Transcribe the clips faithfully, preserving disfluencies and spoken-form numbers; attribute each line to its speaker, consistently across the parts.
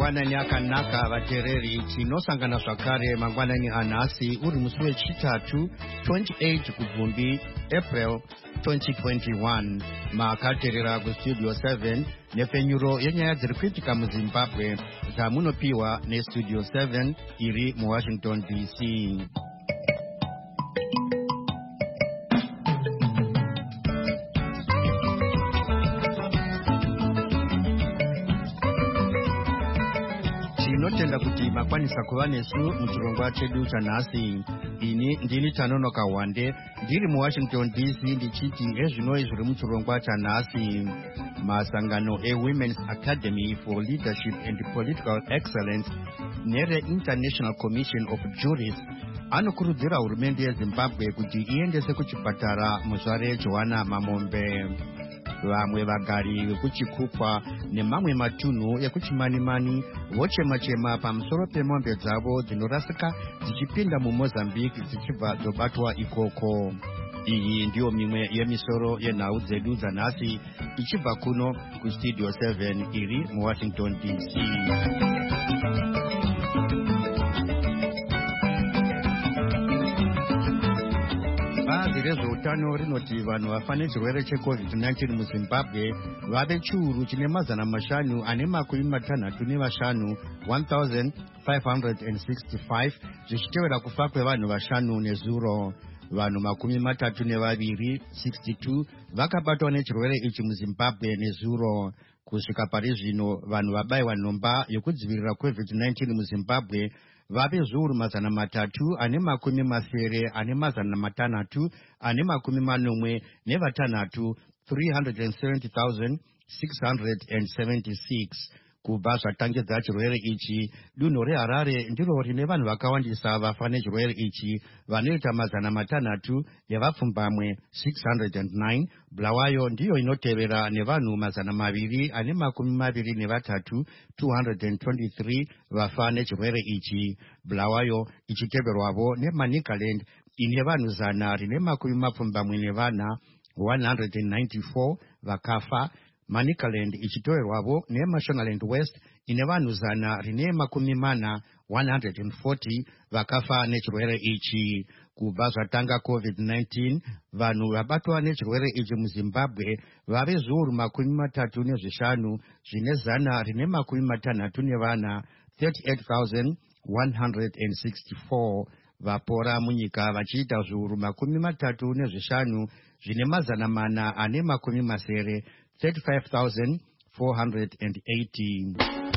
Speaker 1: mangwanani akanaka vatereri chinosangana zvakare mangwanani anhasi uri musi wechitatu twenty-eight kubvumbi April twenty twenty-one. Makaterera kustudio seven nefenyuro yenyaya dziri kuitika muZimbabwe zvamunopiwa nestudio seven iri muWashington D C. Tinotenda kuti makwanisa kuva nesu muchirongwa chedu chanhasi. Ini ndini Tanonoka Wande ndiri muWashington D C ndichiti ezvinoi zviri muchirongwa chanhasi. Masangano eWomen's Academy for Leadership and Political Excellence nere International Commission of Jurists anokurudzira hurumende yeZimbabwe kuti iendese kuchipatara muzvare Joanna Mamombe. Vamwe vagari vekuchikupwa nemamwe matunhu ekuchimanimani vochema-chema pamusoro pemombe dzavo dzinorasika dzichipinda muMozambique dzichibva dzobatwa ikoko. Iyi ndiyo mimwe yemisoro yenhau dzedu dzanhasi ichibva kuno kustudio seven iri muWashington D C. Bazi rezveutano rinoti vanhu vafa nechirwere checovid nineteen muZimbabwe vave chiuru chine mazana mashanu ane makumi matanhatu nevashanu one thousand five hundred sixty-five zvichitevera kufa kwevanhu vashanu nezuro. Vanhu makumi matatu nevaviri sixty-two vakabatwa nechirwere ichi muZimbabwe nezuro. Kusvika pari zvino vanhu vabayiwa nhomba yokudzivirira covid nineteen muZimbabwe vave zviuru mazana matatu ane makumi masere ane mazana matanhatu ane makumi manomwe nevatanhatu three hundred seventy thousand six hundred seventy-six. Kubva zvatangidza chirwere ichi, dunhu reHarare ndiro rine vanhu vakawandisa vafa nechirwere ichi vanoita mazana matanhatu nevapfumbamwe six hundred nine. Bulawayo ndiyo inotevera nevanhu mazana maviri ane makumi maviri nevatatu two hundred twenty-three vafa nechirwere ichi. Bulawayo ichiteverwavo neManicaland ine vanhu zana rine makumi mapfumbamwe nevana one hundred ninety-four vakafa. Manicaland ichiteverwavo neMashonaland West ine vanhu zana rine makumi mana one hundred forty vakafa nechirwere ichi. Kubva zvatanga covid nineteen vanhu vabatwa nechirwere ichi muZimbabwe vave zviuru makumi matatu nezvishanu zvine zana rine makumi matanhatu nevana thirty-eight thousand one hundred sixty-four. Vapora munyika vachiita zviuru makumi matatu nezvishanu zvine mazana mana ane makumi masere thirty-five thousand four hundred eighty.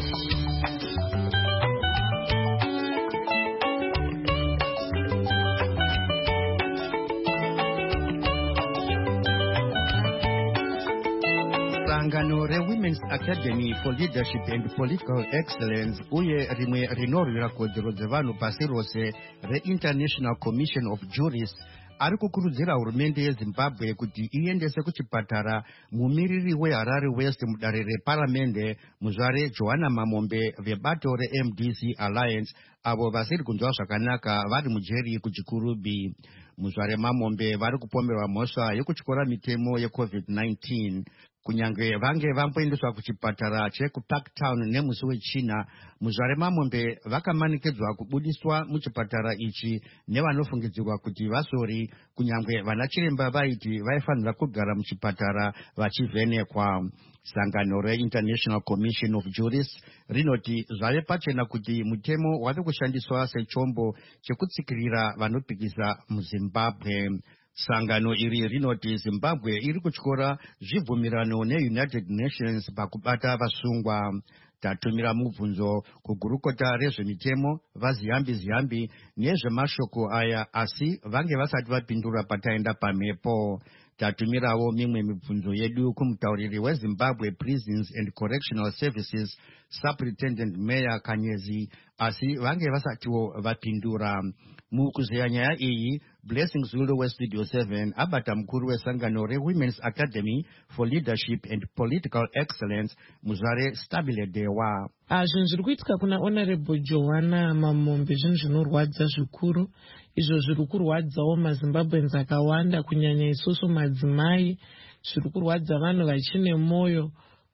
Speaker 1: Sangano reWomen's Academy for Leadership and Political Excellence uye rimwe rinorwira kodzero dzevanhu pasi rose reInternational Commission of Jurists ari kukurudzira hurumende yeZimbabwe kuti iendese kuchipatara mumiriri weHarare West mudare reparamende muzvare Joanna Mamombe vebato reM D C Alliance avo vasiri kunzwa zvakanaka vari mujeri kuchikurubi. Muzvare Mamombe vari kupomerwa mhosva yekutyora mitemo yecovid nineteen. Kunyange vange vamboendeswa kuchipatara chekuParktown nemusi wechina, muzvare Mamombe vakamanikidzwa kubudiswa muchipatara ichi nevanofungidzirwa kuti vasori, kunyange vanachiremba vaiti vaifanira kugara muchipatara vachivhenekwa. Sangano reInternational Commission of Jurists rinoti zvave pachena kuti mutemo wave kushandiswa sechombo chekutsikirira vanopikisa muZimbabwe. Sangano iri rinoti Zimbabwe iri kutyora zvibvumirano neUnited Nations pakubata vasungwa. Tatumira mubvunzo kugurukota rezvemitemo vaziyambi ziyambi nezvemashoko aya asi vange vasati vapindura pataenda pamhepo. Tatumirawo mimwe mibvunzo yedu kumutauriri weZimbabwe Prisons and Correctional Services Superintendent Mayor Kanyezi asi vange vasatiwo vapindura. Mukuzeya nyaya iyi, Blessing Zulu weStudio seven abata mkuru wesangano reWomen's Academy for Leadership and Political Excellence muzvare Stabile Dewa.
Speaker 2: Zvinhu zviri kuitika kuna Honorable Joanna Mamombe zvinhu zvinorwadza zvikuru. Izvo zviri kurwadzawo maZimbabweans akawanda kunyanya isusu madzimai. Zviri kurwadza vanhu vachine moyo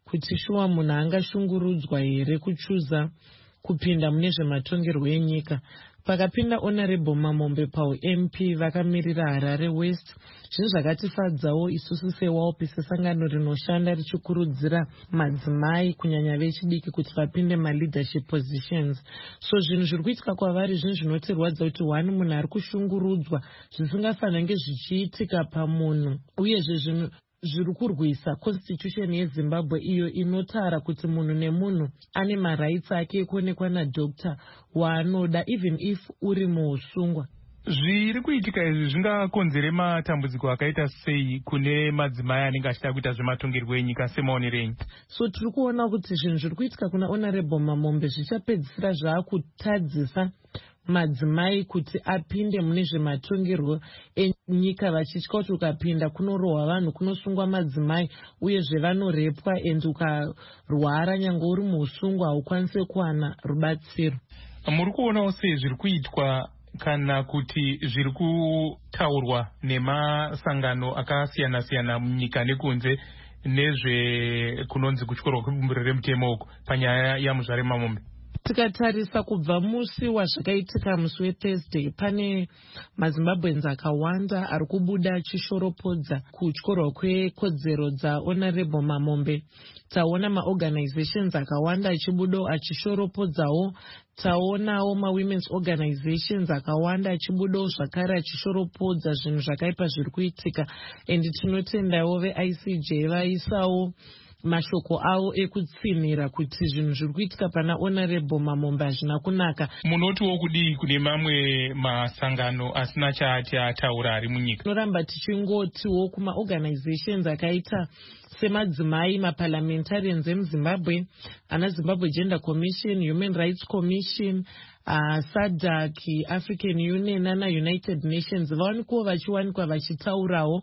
Speaker 2: kuti shuwa munhu angashungurudzwa here kuchuza kupinda mune zvematongerwo enyika. Pakapinda Honorable Mamombe paU-M P vakamirira Harare West, zvinhu zvakatifadzawo isusu seWAUP sesangano rinoshanda richikurudzira madzimai kunyanya vechidiki kuti vapinde maleadership positions. So zvinhu zviri kuitika kwavari zvinhu zvinotirwadza kuti wani munhu ari kushungurudzwa zvisingafanira zvichiitika pamunhu, uyezve zvinhu zviri kurwisa constitution yeZimbabwe iyo inotara kuti munhu nemunhu ane marights ake ekuonekwa nadokta waanoda even if uri muusungwa.
Speaker 3: Zviri kuitika izvi zvingakonzere matambudziko akaita sei kune madzimai anenge achida kuita zvematongerwo enyika semaonero enyu?
Speaker 2: So tiri kuona kuti zvinhu zviri kuitika kuna Honorable Mamombe zvichapedzisira zvaakutadzisa madzimai kuti apinde mune zvematongerwo enyika vachitya kuti ukapinda kunorohwa vanhu, kunosungwa madzimai, uyezve vanorepwa, and ukarwara nyange uri muusungwa haukwanisi kuwana rubatsiro.
Speaker 3: Muri kuonawo sei zviri kuitwa kana kuti zviri kutaurwa nemasangano akasiyana siyana munyika nekunze nezve kunonzi kutyoro kwebumbiro remutemo uko panyaya yaMuzvare Mamombe?
Speaker 2: Tikatarisa kubva musi wazvakaitika musi weThursday, pane maZimbabweans akawanda ari kubuda achishoropodza kutyorwa kwekodzero dzaHonorable Mamombe. Taona maorganizations akawanda achibudawo achishoropodzawo. Taonawo mawomen's organizations akawanda achibudawo zvakare achishoropodza zvinhu zvakaipa zviri kuitika, and tinotendawo veI C J vaisawo mashoko avo ekutsinira kuti zvinhu zviri kuitika pana Honorable Mamombe hazvina kunaka.
Speaker 3: Munotiwo kudii kune mamwe masangano asina chaati ataura ari munyika?
Speaker 2: Tinoramba tichingotiwo kumaorganizations akaita semadzimai, maparliamentarians emuZimbabwe, ana Zimbabwe Gender Commission, Human Rights Commission, uh, SADC, African Union nana United Nations vaonikuwo vachiwanikwa vachitaurawo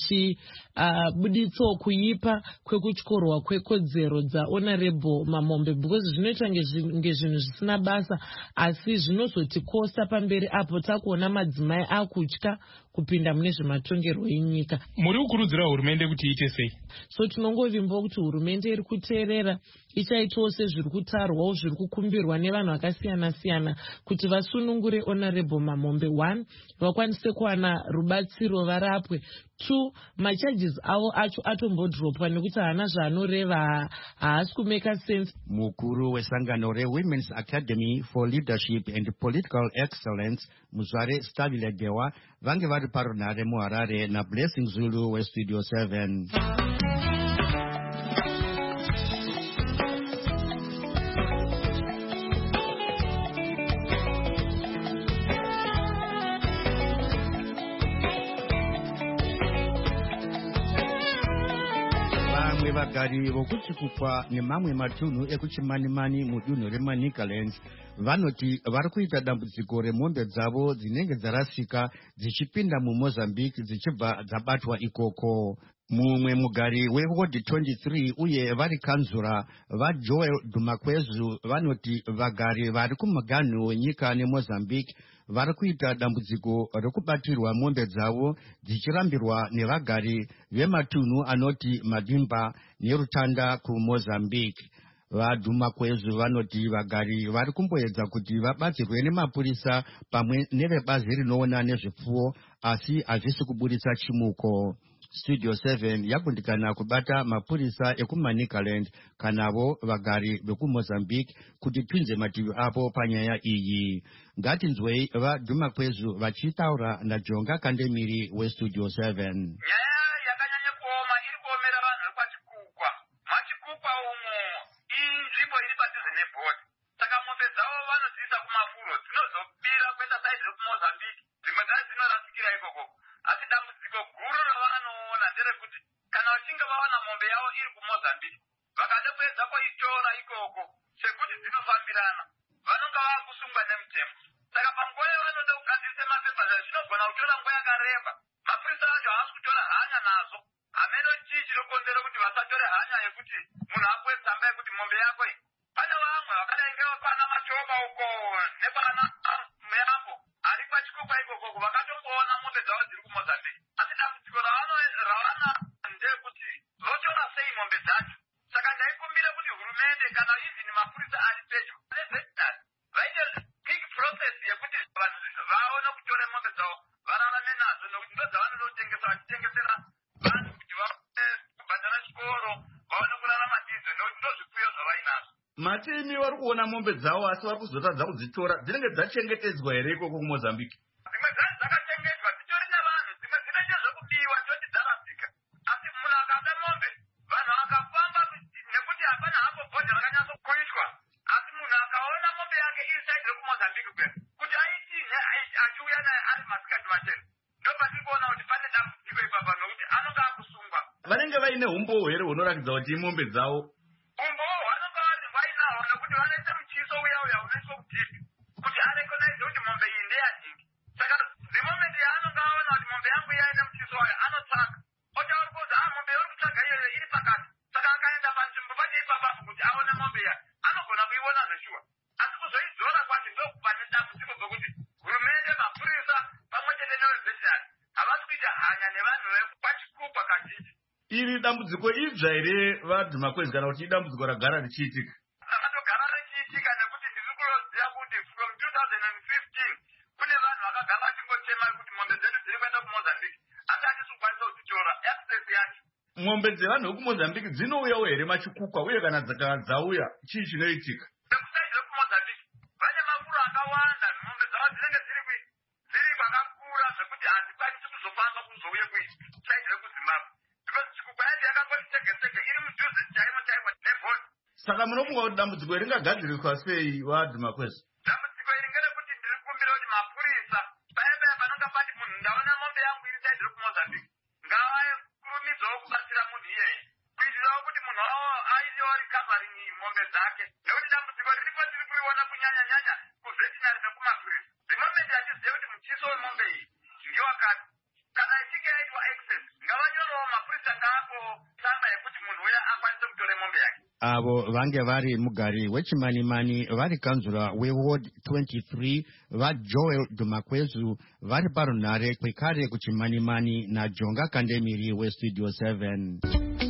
Speaker 2: vachibuditsawo uh, kuipa kwekutyorwa kwekodzero dzaHonorable Mamombe, because zvinoita ngezvinhu zvisina basa asi zvinozotikosta pamberi apo takuona madzimai akutya kupinda mune zvematongerwo enyika.
Speaker 3: Muri kukurudzira hurumende kuti iite sei?
Speaker 2: So tinongovimba kuti hurumende iri kuteerera ichaitawo sezviri kutarwawo zviri kukumbirwa nevanhu vakasiyana siyana kuti vasunungure Honorable Mamombe. One, vakwanise kuwana rubatsiro varapwe. Two, macharges avo acho atombodropwa nekuti haana zvaanoreva, haasi kumeka sense.
Speaker 1: Mukuru wesangano reWomen's Academy for Leadership and Political Excellence Muzvare Stabile Dewa vange vari parunhare muHarare naBlessing Zulu weStudio seven. Vagari vokuchikupwa nemamwe matunhu ekuchimanimani mudunhu reManicaland vanoti vari kuita dambudziko remombe dzavo dzinenge dzarasika dzichipinda muMozambique dzichibva dzabatwa ikoko. Mumwe mugari weWard twenty-three uye vari kanzura vaJoel Dumakwezu vanoti vagari vari kumuganhu wenyika neMozambique vari kuita dambudziko rekubatirwa mombe dzavo dzichirambirwa nevagari vematunhu anoti Madimba neRutanda kuMozambique. VaDumakwezu vanoti vagari vari kumboedza kuti vabatsirwe nemapurisa pamwe nevebazi rinoona nezvipfuwo asi hazvisi kuburitsa chimuko. Studio seven yakundikana kubata mapurisa ekuManicaland kanavo vagari vekuMozambique kuti twinze mativi apo panyaya iyi. Ngatinzwei vaDumakwezu vachitaura naJonga Kandemiri weStudio seven.
Speaker 4: Nyaya yakanyanya kuoma iri kuomera vanhu vepachikukwa. Machikukwa umo inzvimbo iri padhuze nebhodha. Saka mombe dzavo vanodziisa kumafuro dzinozobira kuenda saidi rekuMozambique. Dzimwe dzacho dzinorasikira ikoko. Asi dambudziko guru ravanoona nderekuti kana vachinge vawana mombe yavo iri kuMozambique vakada kuedza kuitora ikoko sekuti dzinofambirana vanonga vakusungwa nemutemo. Saka panguva yavanoda kugadzirisa mapepa zvinogona kutora nguva yakareba. Mapurisa acho haasi kutora hanya nazo. Hameno chii chinokonzera kuti vasatore hanya yekuti munhu apuwe tsamba yekuti mombe yako iyi. Pane vamwe vakadai ngevapana machoba uko nepana muyambo ari pachikukwa ikoko vakatomboona mombe dzavo dziri kuMozambique. Asi dambudziko ravana ndeyekuti votora sei mombe dzacho. Saka ndai vaone kutora mombe dzavo vararame nadzo nokuti ndo dzavanozotengesa vachitengesera vanhu kuti vaone kubhadhara chikoro vaone kurarama ndidzo nokuti ndo zvipfuyo zvavainazvo.
Speaker 5: matimi vari kuona mombe dzavo asi vari kuzotadza kudzitora dzinenge dzachengetedzwa here ikoko kumozambique?
Speaker 4: Dzimwe dzacho dzakachengetwa dzitori navanhu, dzimwe dzinoita zvekubiwa toti dzarasika, asi munhu akada mombe vanhu akafamba nekuti hapana hapo bhodha rakanyatso kuitwa, asi munhu akaona mombe yake iri saidi rekumozambique kwe kuti aitine achiuya naye ari masikati machena, ndo patiri kuona kuti pane dambudziko ipapa nokuti anonga akusungwa.
Speaker 5: Vanenge vaine umbowo here hunoratidza kuti imombe dzavo?
Speaker 4: Umbowo hwanonga vainahwo nokuti vanoita muchiso uya uya unoiswa kutipi kuti arekonaidze kuti mombe iyi ndeyadiki. Saka zimomende yaanonga aona kuti mombe yangu yaine muchiso wayo anotsvaka otaura kuti ha mombe uri kutsvaga iyoyo iri pakati, saka akaenda panzvimbo pane ipapapo kuti aone mombe iya anogona kuiona zveshuwa, asi kuzoidzora kwacho ndo pane dambudziko dzokuti hurumende, mapurisa pamwe chete nevezvetinari havasi kuita hanya nevanhu vepachikupa kazhinji.
Speaker 5: Iri dambudziko idzva here vaDhumakwezi kana kuti idambudziko ragara richiitika?
Speaker 4: Rakatogara richiitika nekuti ndiri kuroziva kuti from two thousand fifteen kune vanhu vakagara vachingotema kuti mombe dzedu dziri kuenda kumozambique asi hatisi kukwanisa kudzitora access yacho.
Speaker 5: Mombe dzevanhu vekumozambique dzinouyawo here machikukwa, uye kana dzauya chii chinoitika?
Speaker 4: Vekusaidi rekumozambique vane mafuro akawanda, mombe dzavo dzinenge dziri kwakakura zvekuti hadzikwanisi kuzofamba kuzouye kusaidi rekuzimbabwe because chikukwa yacho yakangotitsegesege iri mudhuze chaimo chaimo nebhodi.
Speaker 5: Saka munofunga kuti dambudziko ringagadziriswa sei vaDhumakwezi?
Speaker 4: Dambudziko iri ngerekuti ndiri kukumbira kuti mapurisa paya paya panonga pati munhu ndaona mombe yangu iri saidi rekumozambique ngavakurumidzawo kubatsira munhu iyeye kuitirawo kuti munhu wavo ainewo rikavaringi mombe dzake, nekuti dambudziko riripo tiri kuiona kunyanya nyanya kuvhetinari nekumapurisa. Zvimomende achizive kuti muchiso wemombe iyi ngewakati, kana ichinge yaitwa access ngavanyorewo mapurisa ngaako tsamba yekuti munhu uya akwanise kutora mombe yake.
Speaker 1: Avo vange vari mugari wechimanimani vari kanzura weward twenty-three vaJoel Dhumakwezu vari parunhare kwekare kuchimanimani naJonga Kandemiri westudio seven.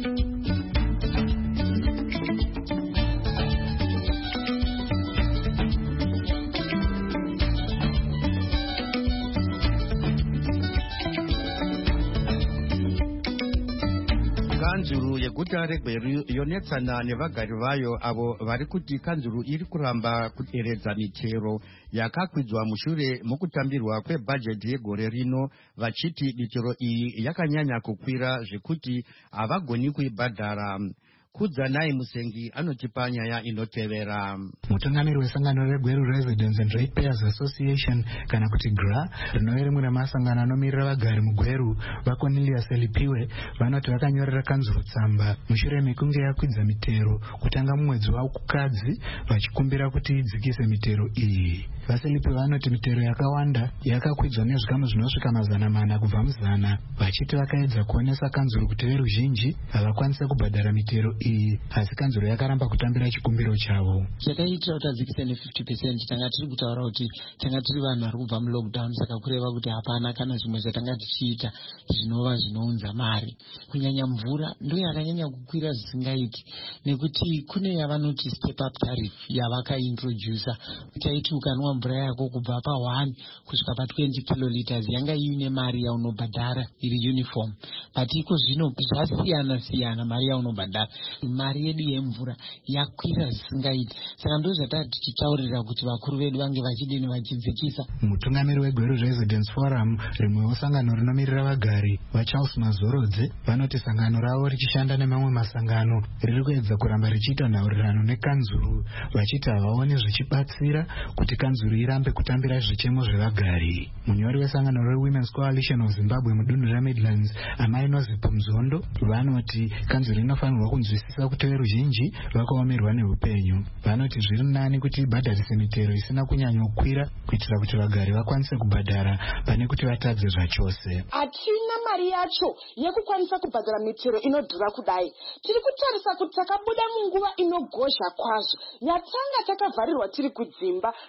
Speaker 1: Kanzuru yeguta reGweru yonetsana nevagari vayo avo vari kuti kanzuru iri kuramba kuderedza mitero yakakwidzwa mushure mokutambirwa kwebhajeti yegore rino, vachiti mitero iyi yakanyanya kukwira zvekuti havagoni kuibhadhara. Kudzanai Musengi anotipa nyaya inotevera.
Speaker 6: Mutungamiri wesangano reGweru Residents and Ratepayers Association kana kuti G R A rinove rimwe ramasangano anomirira vagari muGweru vaCornelius Elipiwe vanoti vakanyorera kanzuru tsamba mushure mekunge yakwidza mitero kutanga mumwedzi wakukadzi vachikumbira kuti idzikise mitero iyi. VaSelipiwe vanoti mitero yakawanda yakakwidzwa nezvikamu zvinosvika mazana mana kubva muzana, vachiti vakaedza kuonesa kanzuru kuti veruzhinji havakwanisa kubhadhara mitero iyi, asi kanzuru yakaramba kutambira chikumbiro chavo.
Speaker 7: Chakaitira kuti adzikise ne-fifty percent tanga tiri kutaura kuti tanga tiri vanhu vari kubva mulockdown, saka kureva kuti hapana kana zvimwe zvatanga tichiita zvinova zvinounza mari. Kunyanya mvura ndo yakanyanya kukwira zvisingaiti, nekuti kune yavanoti step up tariff yavakaintroducer taiti ukanwa mvura yako kubva pa one kusvika pa twenty kiloliters yanga iine mari yaunobhadhara iri uniform, but iko zvino zvasiyana siyana mari yaunobhadhara. Mari yedu yemvura yakwira zvisingaiti, saka ndo zvatati tichitaurira kuti vakuru vedu vange vachidini vachidzikisa.
Speaker 6: Mutungamiri weGweru Residents Forum, rimwewo sangano rinomirira vagari, vaCharles Mazorodze vanoti sangano ravo richishanda nemamwe masangano riri kuedza kuramba richiita nhaurirano nekanzuru, vachiti havaoni zvichibatsira kuti kanzuru irambe kutambira zvichemo zvevagari. Munyori wesangano reWomen's Coalition of Zimbabwe mudunhu reMidlands, Amai Nozipo Mzondo, vanoti kanzuru inofanirwa kunzwisisa kuti veruzhinji vakaomerwa neupenyu. Vanoti zviri nani kuti ibhadharise mitero isina kunyanya kukwira kuitira kuti vagari vakwanise kubhadhara pane kuti vatadze zvachose.
Speaker 8: Hatina mari yacho yekukwanisa kubhadhara mitero inodhura kudai. Tiri kutarisa kuti takabuda munguva inogozha kwazvo yatanga takavharirwa tiri kudzimba nokuda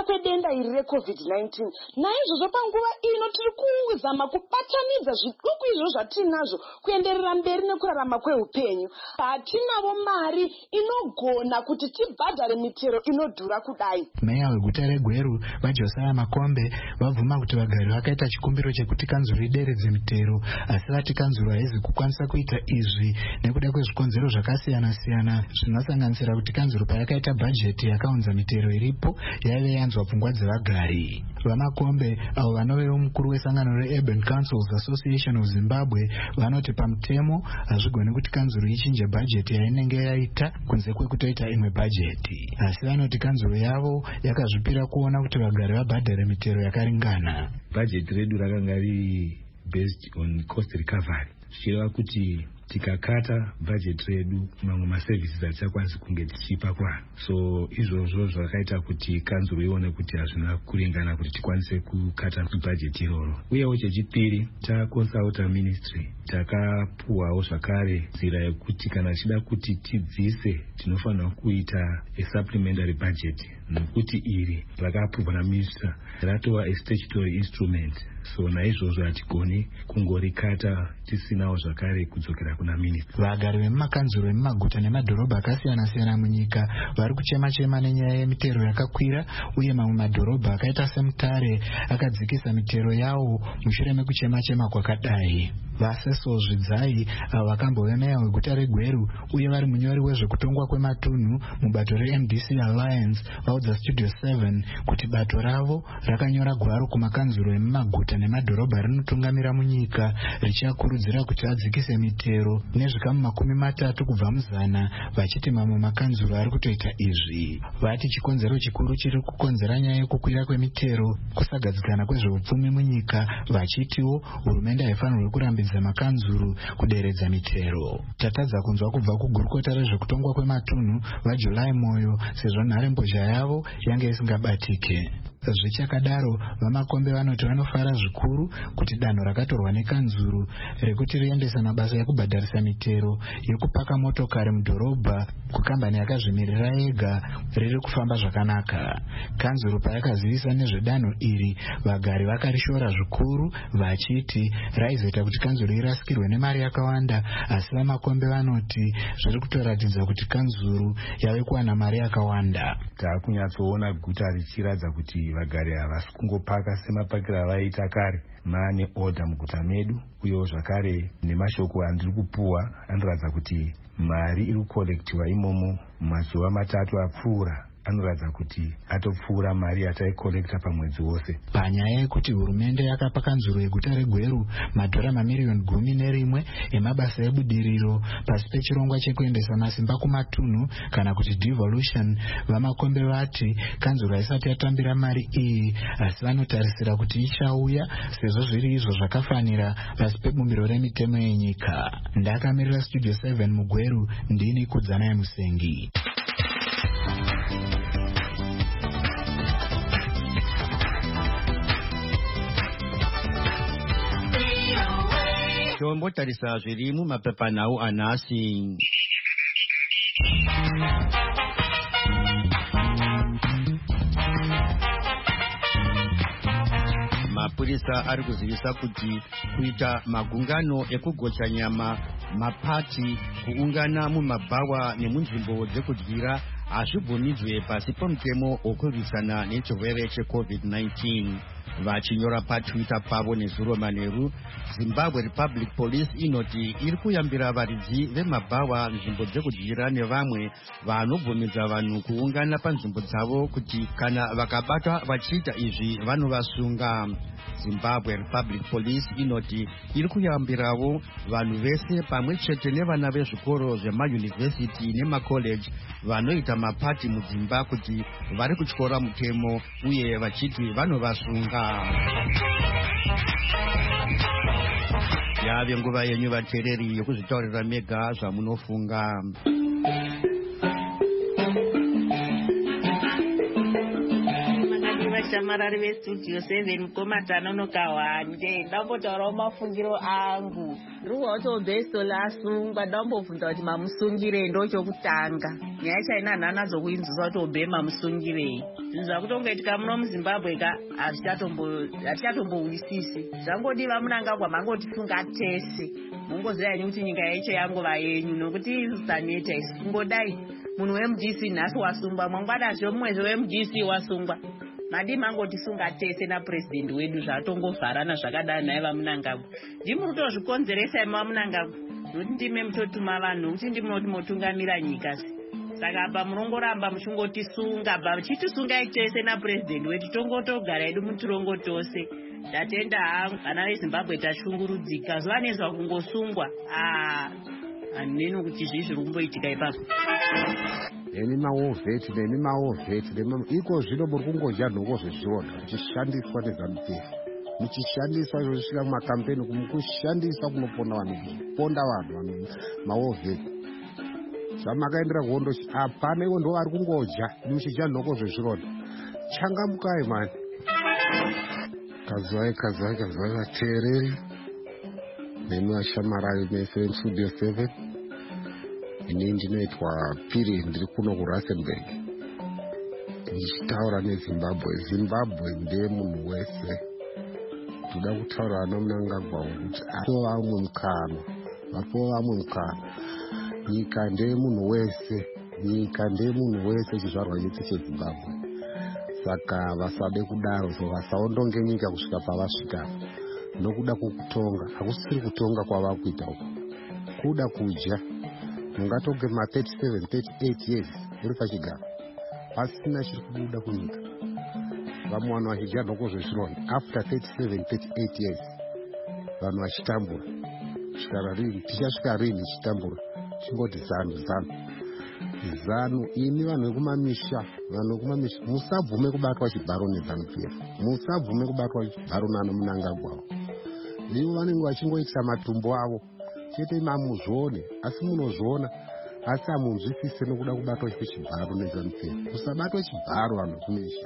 Speaker 8: nekuuya kwedenda iri recovid nineteen. Naizvozvo panguva ino tiri kuzama kubatanidza zviduku izvo zvatinazvo kuenderera mberi nekurarama kweupenyu. Hatinavo mari inogona kuti tibhadhare mitero inodhura kudai.
Speaker 6: Meya weguta reGweru vaJosiah Makombe vabvuma kuti vagari vakaita chikumbiro chekuti kanzuro ideredze mitero, asi vati kanzuro haizi kukwanisa kuita izvi nekuda kwezvikonzero zvakasiyana siyana zvinosanganisira kuti kanzuro payakaita bhajeti yakaunza mitero iripo yaive yanzwa pfungwa dzevagari. Vamakombe avo vanovewo mukuru wesangano reUrban Councils Association of Zimbabwe vanoti pamutemo hazvigoni kuti kanzuro ichinje bhajeti yainenge yaita kunze kwekutoita imwe bhajeti, asi vanoti kanzuro yavo yakazvipira kuona kuti vagari vabhadhare mitero yakaringana.
Speaker 9: Bhajeti redu rakanga riri based on cost recovery, zvichireva kuti tikakata budget redu mamwe maservices atichakwanisi kunge tichipa kwanhu. So izvozvo zvakaita kuti kanzuro ione kuti hazvina kuringana kuti tikwanise kukata budget iroro. Uyewo chechipiri, takonsulta ministry, takapuwawo zvakare nzira yekuti kana tichida kuti tibvise tinofanira kuita a supplementary budget, nokuti iri rakaapurwa naminister ratova a statutory instrument. So naizvozvo hatigoni kungorikata tisinawo zvakare kudzokera kuna minister.
Speaker 6: Vagari vemumakanzuro emumaguta nemadhorobha akasiyana siyana munyika vari kuchema chema nenyaya yemitero yakakwira, uye mamwe madhorobha akaita seMutare akadzikisa mitero yawo mushure mekuchema chema kwakadai. Vaseso Zvidzai avo vakambove meya weguta reGweru uye vari munyori wezvekutongwa kwematunhu mubato reM D C Alliance vaudza Studio seven kuti bato ravo rakanyora gwaro kumakanzuro emumaguta nemadhorobha rinotungamira munyika richiakurudzira kuti adzikise mitero nezvikamu makumi matatu kubva muzana, vachiti mamwe makanzuro ari kutoita izvi. Vati chikonzero chikuru chiri kukonzera nyaya yekukwira kwemitero kusagadzikana kwezveupfumi munyika, vachitiwo hurumende haifanirwi kurambidza makanzuro kuderedza mitero. Tatadza kunzwa kubva kugurukota rezvekutongwa kwematunhu vaJulai Moyo sezvo nharembozha yavo yange isingabatike. Zvichakadaro, Vamakombe vanoti vanofara zvikuru kuti danho rakatorwa nekanzuro rekuti riendesa mabasa ekubhadharisa mitero yekupaka motokari mudhorobha kukambani yakazvimirira yega riri kufamba zvakanaka. Kanzuro payakazivisa nezvedanho iri, vagari vakarishora zvikuru vachiti raizoita kuti kanzuro irasikirwe nemari yakawanda, asi Vamakombe vanoti zviri kutoratidza kuti kanzuro yave kuwana mari yakawanda.
Speaker 9: Takunyatsoona guta richiratidza kuti vagari havasi kungopaka semapakiro avaiita kare. Maane order muguta medu, uyewo zvakare nemashoko andiri kupuwa anoratidza kuti mari iri kukolektiwa imomo mazuva matatu apfuura anoratidza kuti atopfuura mari yataikolekta pamwedzi wose.
Speaker 6: Panyaya yekuti hurumende yakapa kanzuro yeguta reGweru madhora mamiriyoni gumi nerimwe emabasa ebudiriro pasi pechirongwa chekuendesa masimba kumatunhu kana kuti devolution, Vamakombe vati kanzuro haisati yatambira mari iyi, asi vanotarisira kuti ichauya sezvo zviri izvo zvakafanira pasi pebumbiro remitemo yenyika. Ndakamirira Studio seven muGweru, ndini Kudzanai Musengi.
Speaker 1: Tombotarisa zviri mumapepanhau anhasi. Mapurisa ari kuzivisa kuti kuita magungano ekugocha nyama, mapati, kuungana mumabhawa nemunzvimbo dzekudyira hazvibvumidzwe pasi pomutemo wokurwisana nechirwere checovid nineteen. Vachinyora paTwitter pavo nezuro manheru, Zimbabwe Republic Police inoti iri kuyambira varidzi vemabhawa, nzvimbo dzekudyira nevamwe vanobvumidza vanhu kuungana panzvimbo dzavo kuti kana vakabatwa vachiita izvi vanovasunga. Zimbabwe Republic Police inoti iri kuyambirawo vanhu vese pamwe chete nevana vezvikoro zvemayunivhesiti nemakoleji vanoita mapati mudzimba kuti vari kutyora mutemo uye vachiti vanovasunga. Yave nguva yenyu vateereri yokuzvitaurira mega zvamunofunga.
Speaker 10: vashamarari vestudio seven mukomatano nokahwande ndambotaurawo mafungiro angu ruwa utobvesto lasungwa ndambobvunza kuti mamusungirei ndochokutanga nyaya chaina nhana zokuinzisa kuti obve mamusungirei zvinhu zvakutongoitika muno muzimbabwe ka hatichatombouisisi zvangodiva munangagwa mangotifunga tese mungoziva yenyu kuti nyika yaicho yangova yenyu nokuti zaneta isi kungodai munhu wemg c nhasi wasungwa mangwanazvo mumwezvo wemg c wasungwa madi mangotisunga tese napurezidendi wedu zvatongovharana zvakadai nhaye vamunangagwa ndimuri kutozvikonzeresai mamunangagwa nokuti ndime mutotuma vanhu nokuti ndimunoti motungamira nyika si saka apa munongoramba muchingotisunga bva muchitisungai tese napurezidendi wedu tongotogara edu mutirongo tose ndatenda hangu vana vezimbabwe tashungurudzika zuva nezva kungosungwa handineni kuti zvii zviri kumboitika ipapo
Speaker 11: nemi maovheti nemi maovheti iko zvino muri kungodya nhoko zvezviona muchishandiswa neZANU-P F muchishandiswa izvozvisvika kumakampeni mukushandiswa kunoponda vanhu kuponda vanhu vanhu maovheti zvamakaendera kuhondo hapana iwo ndo vari kungodya muchidya nhoko zvezvironda changamukai mani kazwai kazwai kazwai vateereri nemi vashamaravi mese vestudio seven ini ndinoitwa piri ndiri kuno kuRustenburg ndichitaura neZimbabwe. Zimbabwe ndemunhu wese toda kutaura nomunangagwa kuti apo vamwe mukana vapo vamwe mukana nyika ndemunhu wese nyika ndemunhu wese chizvarwa chedu cheZimbabwe saka vasade kudaro so vasaondonge nyika kusvika pavasvika nokuda kwokutonga hakusiri kutonga kwavakuita uko kuda kudya mungatonge ma thirty-seven thirty-eight years uri pachigaro pasina chiri kubuda kunyika vamwe vanhu vachidya nhoko zvezvironda after thirty-seven thirty-eight years vanhu vachitambura kusvikara rini tichasvika rini chitambura chingoti zanu zanu zanu ini vanhu vekumamisha vanhu vekumamisha musabvume kubatwa chibharo neZANU-P F musabvume kubatwa chibharo nano munangagwawo ivo vanenge vachingoitisa matumbu avo chete mamuzvione asi munozviona asi hamunzwisise nokuda kubatwa chibharo neZANU-P F musabatwa chibharo vanhu vekumisha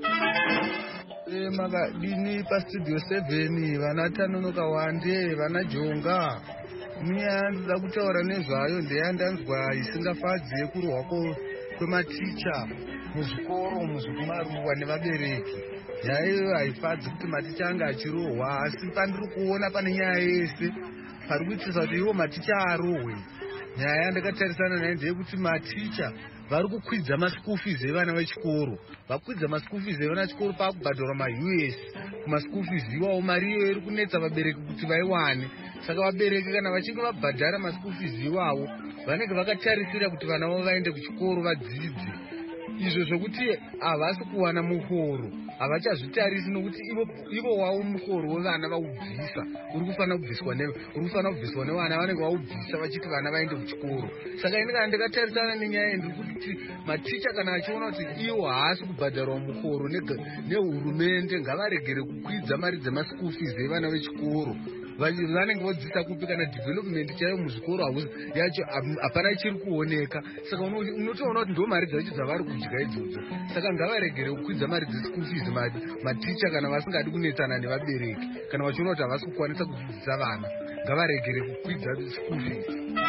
Speaker 12: makadini pastudio seven vana Tanonoka Wande vana Jonga miya ndoda kutaura nezvayo ndeyandanzwa isingafadzi yekurwako kwematicha muzvikoro muzvikumaruwa nevabereki yaiyo haifadzi kuti maticha anga achirohwa asi pandiri kuona pane nyaya yese pari kuitisa kuti iwo maticha arohwe nyaya yandakatarisana nayo ndeyekuti maticha vari kukwidza maschool fees evana vechikoro vakwidza maschool fees evana vechikoro paakubhadharwa ma-U S kumaschool fees iwawo mari iyo iri kunetsa vabereki kuti vaiwane saka vabereki kana vachinge vabhadhara maschool fees iwawo vanenge vakatarisira kuti vana vavo vaende kuchikoro vadzidze izvo zvokuti havasi kuwana muhoro havachazvitarisi nokuti ivo wavo muhoro wevana vaubvisa uri kufanira kubviswa uri kufanira kubviswa nevana vanenge vaubvisa vachiti vana vaende kuchikoro saka ini kana ndikatarisana nenyaya ndiri kuti maticha kana achiona kuti iwo haasi kubhadharwa muhoro nehurumende ngavaregere kukwidza mari dzemaschool fees evana vechikoro vanenge vodzisa kupi kana development chaiyo muzvikoro yacho hapana chiri kuoneka saka unotoona kuti ndo mari dzacho dzavari kudya idzodzo saka ngavaregere kukwidza mari dzeschool fees maticha kana vasingadi kunetsana nevabereki kana vachiona kuti havasi kukwanisa kudzidzisa vana ngavaregere kukwidza school fees.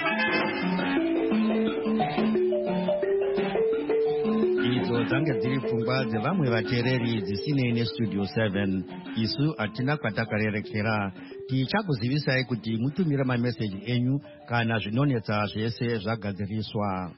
Speaker 1: idzo dzange dziri pfungwa dzevamwe vateereri dzisinei nestudio seven isu hatina kwatakarerekera tichakuzivisai kuti mutumire mameseji enyu kana zvinonetsa zvese zvagadziriswa.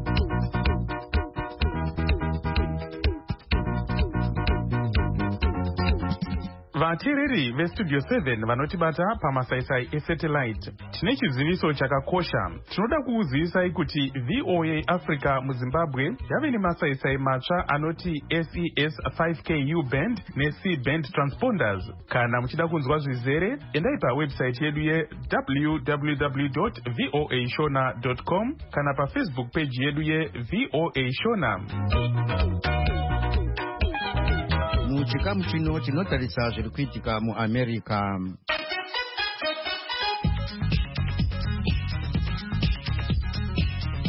Speaker 3: vateereri vestudio seven vanotibata pamasaisai esatellite tine chiziviso chakakosha. tinoda kuuzivisai kuti V O A Africa muzimbabwe yave nemasaisai matsva anoti S E S five K U band neC band transponders. kana muchida kunzwa zvizere endai pawebsite yedu ye w w w dot voa shona dot com kana pafacebook page yedu ye voa shona.
Speaker 1: muchikamu chino tinotarisa zviri kuitika muAmerica.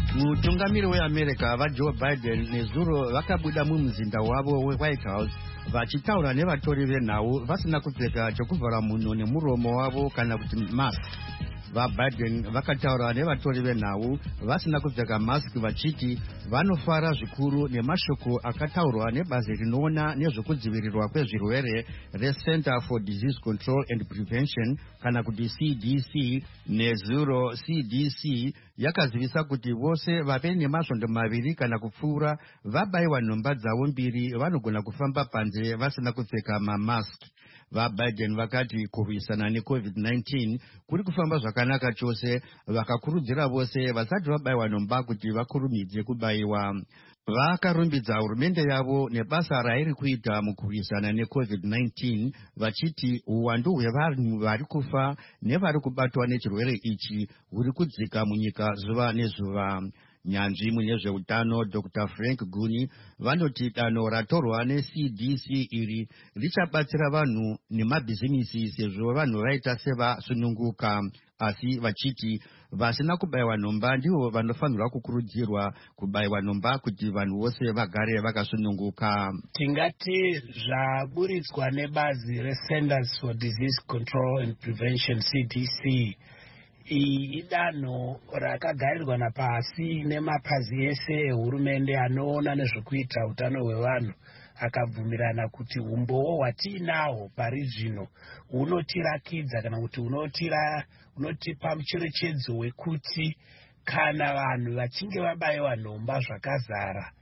Speaker 1: mutungamiri weAmerica vaJoe Biden nezuro vakabuda mumuzinda wavo weWhite House vachitaura nevatori venhau vasina kupfeka chokuvhara munhu nemuromo wavo kana kuti mask. VaBiden vakataura nevatori venhau vasina kupfeka mask vachiti vanofara zvikuru nemashoko akataurwa nebazi rinoona nezvekudzivirirwa kwezvirwere reCenter for Disease Control and Prevention kana kuti C D C nezuro C D C yakazivisa kuti vose vave nemasvondo maviri kana kupfuura vabayiwa nhomba dzavo mbiri vanogona kufamba panze vasina kupfeka mamask. VaBiden vakati kurwisana neCovid nineteen kuri kufamba zvakanaka chose, vakakurudzira vose vasati vabayiwa nhomba kuti vakurumidze kubayiwa. Vakarumbidza hurumende yavo nebasa rairi kuita mukurwisana neCovid nineteen vachiti uwandu hwevanhu vari kufa nevari kubatwa nechirwere ichi huri kudzika munyika zuva nezuva. Nyanzvi munezveutano Doctor Frank Guni vanoti danho ratorwa neC D C iri richabatsira vanhu nemabhizimisi sezvo vanhu vaita sevasununguka, asi vachiti vasina kubayiwa nhomba ndivo vanofanirwa kukurudzirwa kubayiwa nhomba kuti vanhu vose vagare vakasununguka.
Speaker 13: Tingati zvaburitswa nebazi reCenters for Disease Control and Prevention C D C idanho rakagarirwa napasi nemapazi ese ehurumende anoona nezvekuita utano hwevanhu, akabvumirana kuti umbowo hwatiinahwo pari zvino hunotirakidza kana kuti unotira unotipa mucherechedzo wekuti kana vanhu vachinge vabayiwa nhomba zvakazara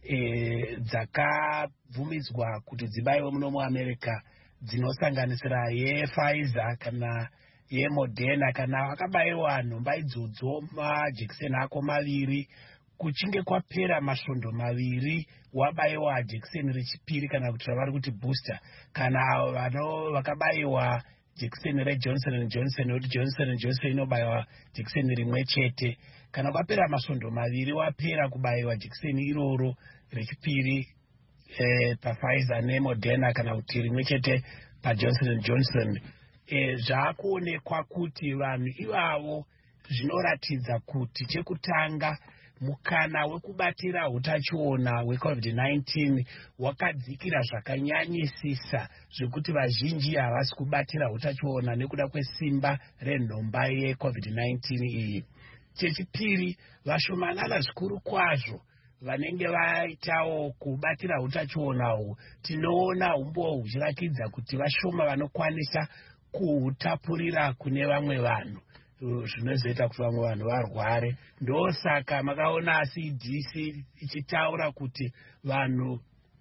Speaker 13: e, dzakabvumidzwa kuti dzibayiwe muno muAmerica dzinosanganisira yePfizer kana yeModerna, kana vakabayiwa nhomba idzodzo majekiseni ako maviri kuchinge kwapera masvondo maviri wabayiwa jekiseni rechipiri kana kuti ravari kuti booster, kana vano vakabayiwa jekiseni reJohnson and Johnson nokuti Johnson and Johnson inobayiwa jekiseni rimwe chete, kana kwapera masvondo maviri wapera kubayiwa jekiseni iroro rechipiri eh, paPfizer neModerna kana kuti rimwe chete paJohnson and Johnson. E, zvaakuonekwa kuti vanhu ivavo zvinoratidza kuti chekutanga mukana wekubatira utachiona weCovid nineteen wakadzikira zvakanyanyisisa zvekuti vazhinji havasi kubatira utachiona nekuda kwesimba renhomba yeCovid nineteen iyi. Chechipiri, vashomanana zvikuru kwazvo vanenge vaitawo kubatira utachiona, tinoona umbowo huchirakidza kuti vashoma vanokwanisa kuhutapurira kune vamwe vanhu, zvinozoita kuti vamwe vanhu varware. Ndosaka makaona C D C ichitaura kuti vanhu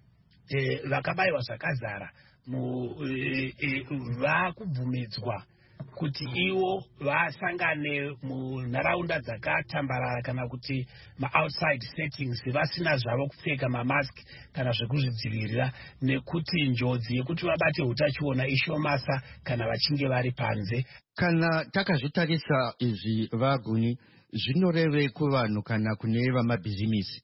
Speaker 13: e, vakabayiwa zvakazara e, e, vakubvumidzwa kuti ivo vasangane munharaunda dzakatambarara kana kuti ma-outside settings vasina zvavo kupfeka mamask kana zvekuzvidzivirira, nekuti njodzi yekuti vabate utachiona ishomasa kana vachinge vari panze.
Speaker 1: Kana takazvitarisa izvi vaguni, zvinorevei kuvanhu kana kune vamabhizimisi?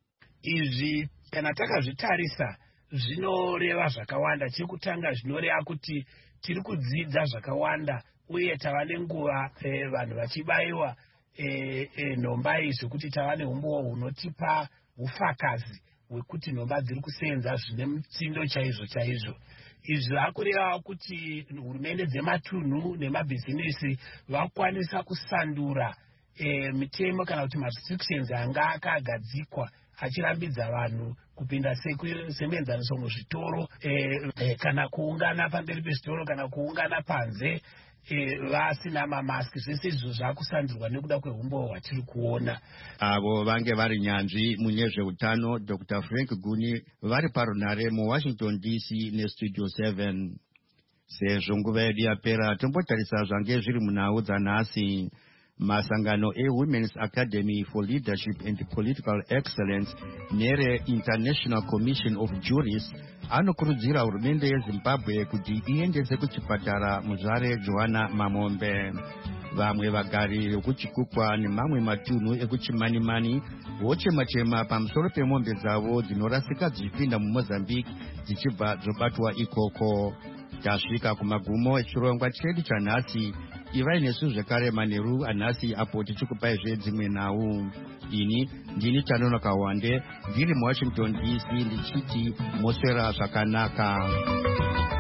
Speaker 13: Izvi kana takazvitarisa zvinoreva zvakawanda. Chekutanga zvinoreva kuti tiri kudzidza zvakawanda uye tava nenguva e, vanhu vachibayiwa e, e, nhomba izvi kuti tava neumbowo hunotipa ufakazi hwekuti nhomba dziri kusenza zvine mutsindo chaizvo chaizvo. Izvi zvakureva kuti hurumende dzematunhu nemabhizinesi vakwanisa kusandura e, mitemo kana kuti ma-restrictions anga akagadzikwa achirambidza vanhu kupinda semenzaniso muzvitoro e, e, kana kuungana pamberi pezvitoro kana kuungana panze e, vasina mamaski. Zvese izvo zvakusandurwa nekuda kweumbowo hwatiri kuona.
Speaker 1: Avo vange vari nyanzvi munezveutano Doctor Frank Guni vari parunhare muWashington D C nestudio seven. Sezvo nguva yedu yapera, tombotarisa zvange zviri munhau dzanhasi. Masangano eWomen's Academy for Leadership and Political Excellence nere International Commission of Juries anokurudzira hurumende yeZimbabwe kuti iendese kuchipatara muzvare Johanna Mamombe. Vamwe vagari vekuchikukwa nemamwe matunhu ekuchimanimani vochema-chema pamusoro pemombe dzavo dzinorasika dzichipinda muMozambique dzichibva dzobatwa ikoko. Tasvika kumagumo echirongwa chedu chanhasi. Ivai nesu zvekare manheru anhasi apo tichikupai dzimwe nhau. ini ndini Tanono Kawande ndiri muWashington D C ndichiti moswera zvakanaka.